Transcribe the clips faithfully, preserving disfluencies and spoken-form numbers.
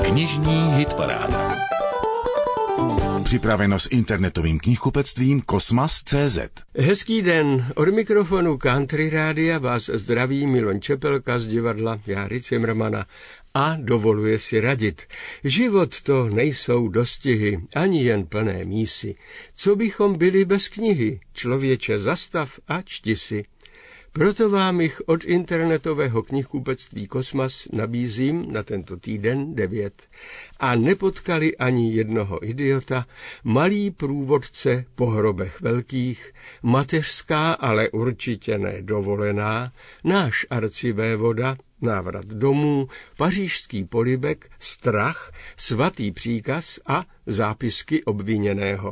Knižní hitparáda. Připraveno s internetovým knihkupectvím Kosmas tečka cé zet. Hezký den, od mikrofonu Country Rádia vás zdraví Milon Čepelka z divadla Járy Cimrmana a dovoluje si radit. Život to nejsou dostihy, ani jen plné mísy. Co bychom byli bez knihy? Člověče, zastav a čti si. Proto vám jich od internetového knihkupectví Kosmas nabízím na tento týden devět. A nepotkali ani jednoho idiota, malý průvodce po hrobech velkých, mateřská, ale určitě ne dovolená, náš arcivévoda, návrat domů, pařížský polibek, strach, svatý příkaz a zápisky obviněného.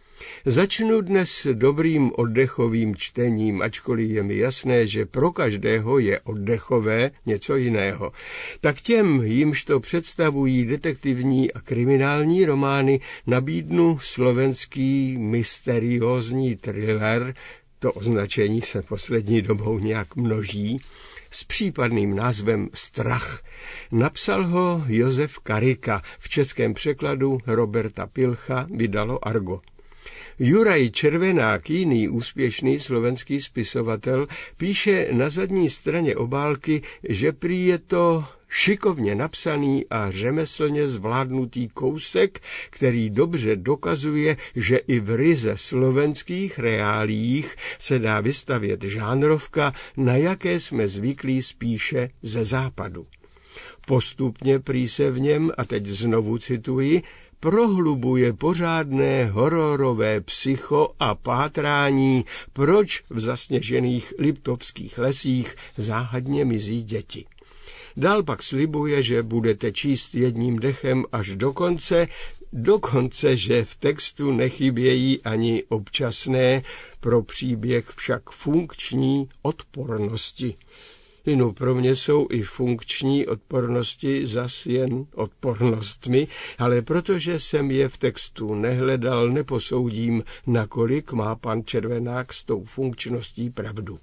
Začnu dnes dobrým oddechovým čtením, ačkoliv je mi jasné, že pro každého je oddechové něco jiného. Tak těm, jimž to představují detektivní a kriminální romány, nabídnu slovenský mysteriózní thriller, to označení se poslední dobou nějak množí, s případným názvem Strach. Napsal ho Josef Karika, v českém překladu Roberta Pilcha vydalo Argo. Juraj Červenák, jiný úspěšný slovenský spisovatel, píše na zadní straně obálky, že prý je to šikovně napsaný a řemeslně zvládnutý kousek, který dobře dokazuje, že i v ryze slovenských reáliích se dá vystavět žánrovka, na jaké jsme zvyklí spíše ze západu. Postupně prý se v něm, a teď znovu cituji, prohlubuje pořádné hororové psycho a pátrání, proč v zasněžených liptovských lesích záhadně mizí děti. Dál pak slibuje, že budete číst jedním dechem až do konce, dokonce, že v textu nechybějí ani občasné, pro příběh však funkční odpornosti. Inu pro mě jsou i funkční odpornosti zas jen odpornostmi, ale protože jsem je v textu nehledal, neposoudím, nakolik má pan Červenák s tou funkčností pravdu.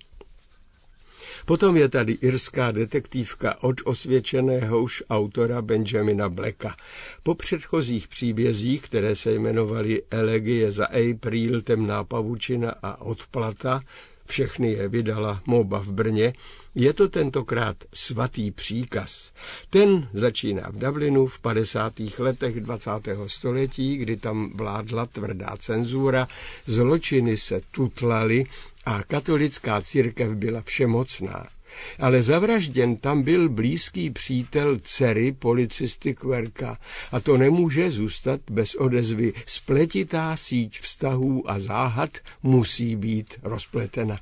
Potom je tady irská detektivka od osvědčeného už autora Benjamina Blacka. Po předchozích příbězích, které se jmenovaly Elegie za April, Temná pavučina a Odplata, všechny je vydala Moba v Brně, je to tentokrát Svatý příkaz. Ten začíná v Dublinu v padesátých letech dvacátého století, kdy tam vládla tvrdá cenzura, zločiny se tutlaly a katolická církev byla všemocná. Ale zavražděn tam byl blízký přítel dcery policisty Quirka a to nemůže zůstat bez odezvy. Spletitá síť vztahů a záhad musí být rozpletena.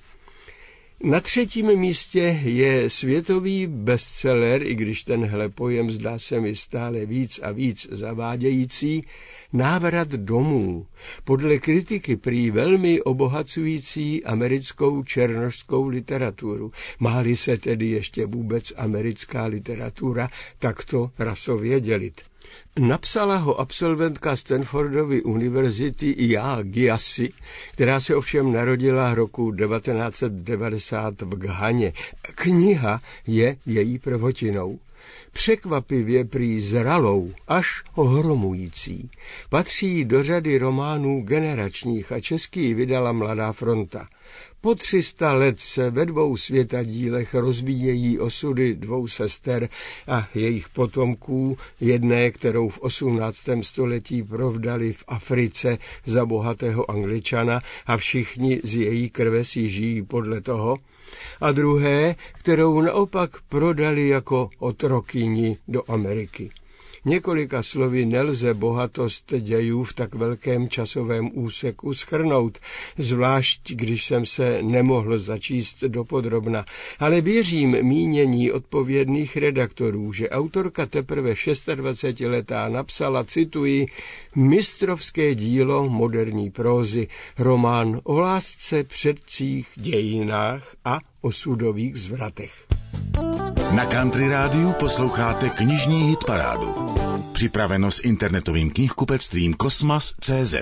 Na třetím místě je světový bestseller, i když tenhle pojem zdá se mi stále víc a víc zavádějící, Návrat domů, podle kritiky prý velmi obohacující americkou černošskou literaturu. Má-li se tedy ještě vůbec americká literatura takto rasově dělit. Napsala ho absolventka Stanfordovy univerzity Yaa Gyasi, která se ovšem narodila roku devatenáct set devadesát v Ghaně. Kniha je její prvotinou. Překvapivě prý zralou, až ohromující. Patří do řady románů generačních a český vydala Mladá fronta. Po tři sta let se ve dvou světadílech rozvíjejí osudy dvou sester a jejich potomků, jedné, kterou v osmnáctém století provdali v Africe za bohatého Angličana a všichni z její krve si žijí podle toho, a druhé, kterou naopak prodali jako otrokyni do Ameriky. Několika slovy nelze bohatost dějů v tak velkém časovém úseku shrnout, zvlášť když jsem se nemohl začíst dopodrobna, ale věřím mínění odpovědných redaktorů, že autorka teprve dvacetišestiletá napsala, cituji, mistrovské dílo moderní prózy, román o lásce, předcích, dějinách a osudových zvratech. Na Country Rádiu posloucháte knižní hitparádu. Připraveno s internetovým knihkupectvím Kosmas tečka cé zet.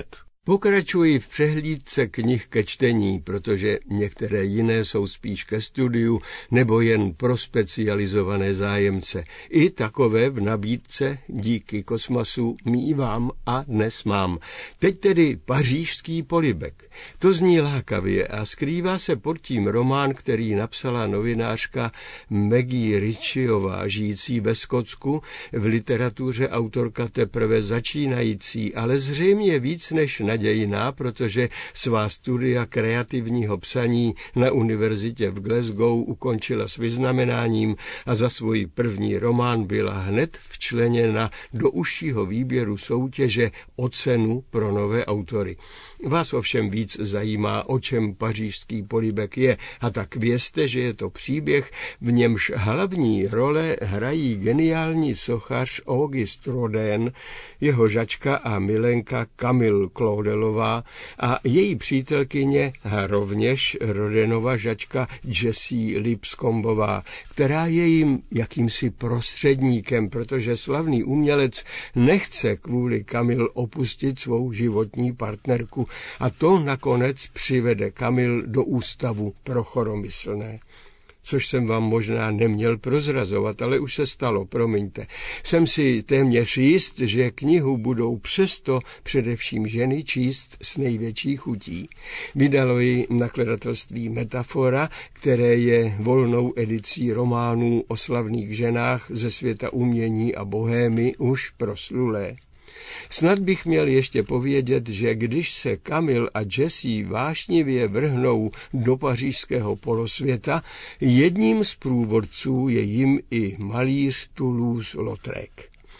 Pokračuji v přehlídce knih ke čtení, protože některé jiné jsou spíš ke studiu nebo jen pro specializované zájemce. I takové v nabídce díky Kosmasu mívám a dnes mám. Teď tedy Pařížský polibek. To zní lákavě a skrývá se pod tím román, který napsala novinářka Maggie Ritchieová, žijící ve Skotsku, v literatuře autorka teprve začínající, ale zřejmě víc než nadějná, protože svá studia kreativního psaní na univerzitě v Glasgow ukončila s vyznamenáním a za svůj první román byla hned včleněna do užšího výběru soutěže o cenu pro nové autory. Vás ovšem víc zajímá, o čem Pařížský polibek je, a tak vězte, že je to příběh, v němž hlavní role hrají geniální sochař Auguste Rodin, jeho žačka a milenka Camille Claudelová a její přítelkyně a rovněž Rodinova žačka Jessie Lipscombová, která je jim jakýmsi prostředníkem, protože slavný umělec nechce kvůli Camille opustit svou životní partnerku a to nakonec přivede Camille do ústavu pro choromyslné. Což jsem vám možná neměl prozrazovat, ale už se stalo, promiňte. Jsem si téměř jist, že knihu budou přesto především ženy číst s největší chutí. Vydalo ji nakladatelství Metafora, které je volnou edicí románů o slavných ženách ze světa umění a bohémy už proslulé. Snad bych měl ještě povědět, že když se Camille a Jessie vášnivě vrhnou do pařížského polosvěta, jedním z průvodců je jim i malíř Toulouse-Lautrec.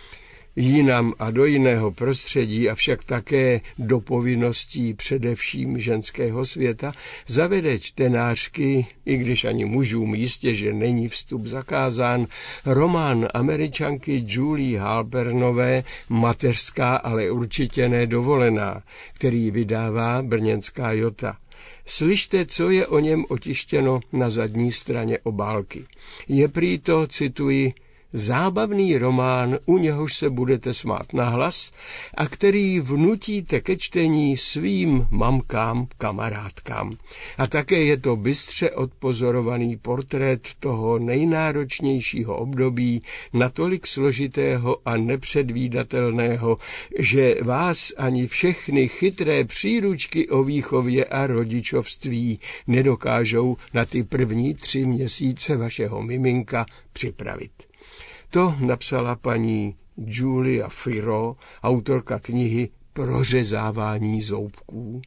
Jinam a do jiného prostředí, avšak také do povinností především ženského světa, zavede čtenářky, i když ani mužům jistě, že není vstup zakázán, román Američanky Julie Halpernové Mateřská, ale určitě nedovolená, který vydává brněnská Jota. Slyšte, co je o něm otištěno na zadní straně obálky. Je prý to, cituji, zábavný román, u něhož se budete smát nahlas a který vnutíte ke čtení svým mamkám, kamarádkám. A také je to bystře odpozorovaný portrét toho nejnáročnějšího období, natolik složitého a nepředvídatelného, že vás ani všechny chytré příručky o výchově a rodičovství nedokážou na ty první tři měsíce vašeho miminka připravit. To napsala paní Julia Firo, autorka knihy Prořezávání zoubků.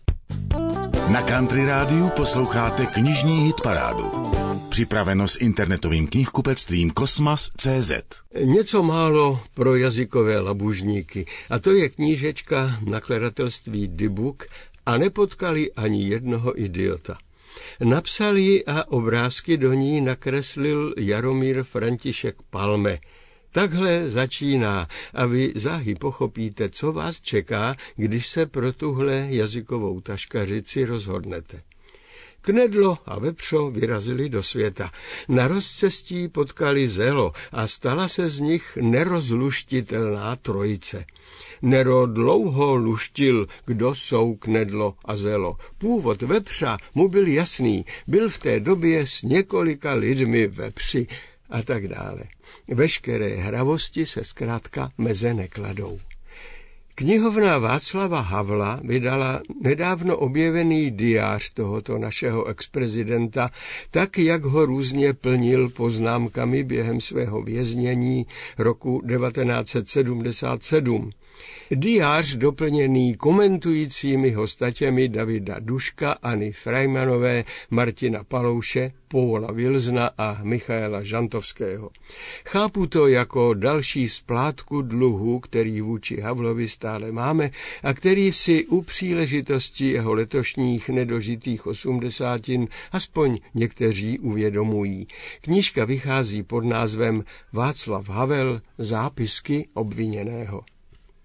Na Country Rádiu posloucháte knižní hitparádu. Připraveno s internetovým knihkupectvím Kosmas tečka cé zet. Něco málo pro jazykové labužníky. A to je knížečka nakladatelství Dybbuk a nepotkali ani jednoho idiota. Napsal ji a obrázky do ní nakreslil Jaromír František Palme. Takhle začíná a vy záhy pochopíte, co vás čeká, když se pro tuhle jazykovou taškařici rozhodnete. Knedlo a vepřo vyrazili do světa. Na rozcestí potkali zelo a stala se z nich nerozluštitelná trojice. Nero dlouho luštil, kdo jsou knedlo a zelo. Původ vepřa mu byl jasný, byl v té době s několika lidmi vepři a tak dále. Veškeré hravosti se zkrátka meze nekladou. Knihovna Václava Havla vydala nedávno objevený diář tohoto našeho exprezidenta, tak jak ho různě plnil poznámkami během svého věznění roku devatenáct set sedmdesát sedm. Diář doplněný komentujícími hostatěmi Davida Duška, Anny Freimanové, Martina Palouše, Paula Vilzna a Michaela Žantovského. Chápu to jako další splátku dluhu, který vůči Havlovi stále máme a který si u příležitosti jeho letošních nedožitých osmdesátin aspoň někteří uvědomují. Knížka vychází pod názvem Václav Havel, zápisky obviněného.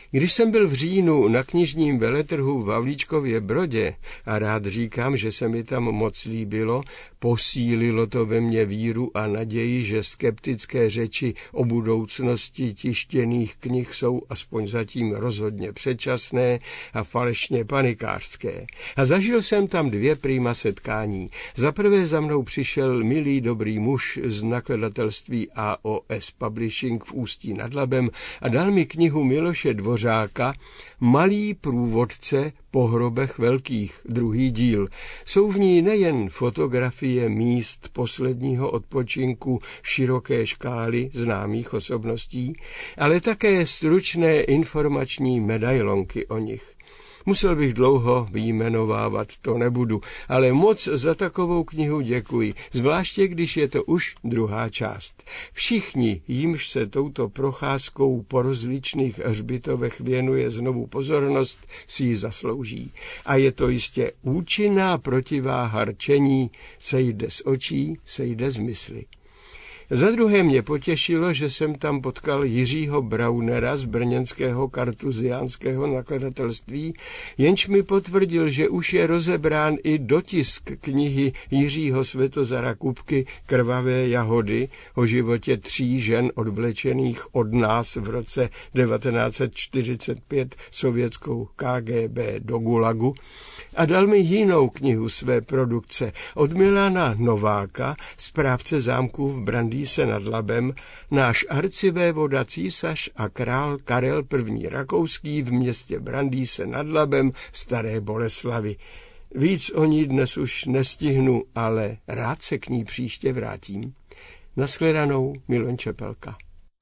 Když jsem byl v říjnu na knižním veletrhu v Havlíčkově Brodě a rád říkám, že se mi tam moc líbilo, posílilo to ve mně víru a naději, že skeptické řeči o budoucnosti tištěných knih jsou aspoň zatím rozhodně předčasné a falešně panikářské. A zažil jsem tam dvě prima setkání. Za prvé za mnou přišel milý dobrý muž z nakladatelství A O S Publishing v Ústí nad Labem a dal mi knihu Miloše Dvořáka Malý průvodce po hrobech velkých, druhý díl. Jsou v ní nejen fotografie míst posledního odpočinku široké škály známých osobností, ale také stručné informační medailonky o nich. Musel bych dlouho vyjmenovávat, to nebudu, ale moc za takovou knihu děkuji, zvláště když je to už druhá část. Všichni, jimž se touto procházkou po rozličných hřbitovech věnuje znovu pozornost, si ji zaslouží. A je to jistě účinná protiváha rčení, sejde z očí, sejde z mysli. Za druhé mě potěšilo, že jsem tam potkal Jiřího Braunera z brněnského kartuziánského nakladatelství, jenž mi potvrdil, že už je rozebrán i dotisk knihy Jiřího Světozara Kupky Krvavé jahody o životě tří žen odvlečených od nás v roce devatenáct set čtyřicet pět sovětskou K G B do Gulagu, a dal mi jinou knihu své produkce od Milana Nováka, správce zámku v Brandýse nad Labem, náš arcivévoda císař a král Karel I. Rakouský v městě Brandýse nad Labem Staré Boleslavy. Víc o ní dnes už nestihnu, ale rád se k ní příště vrátím. Nashledanou, Miloš Čepelka.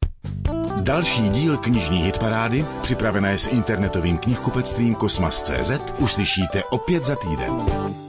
Další díl knižní hitparády, připravené s internetovým knihkupectvím Kosmas tečka cé zet, uslyšíte opět za týden.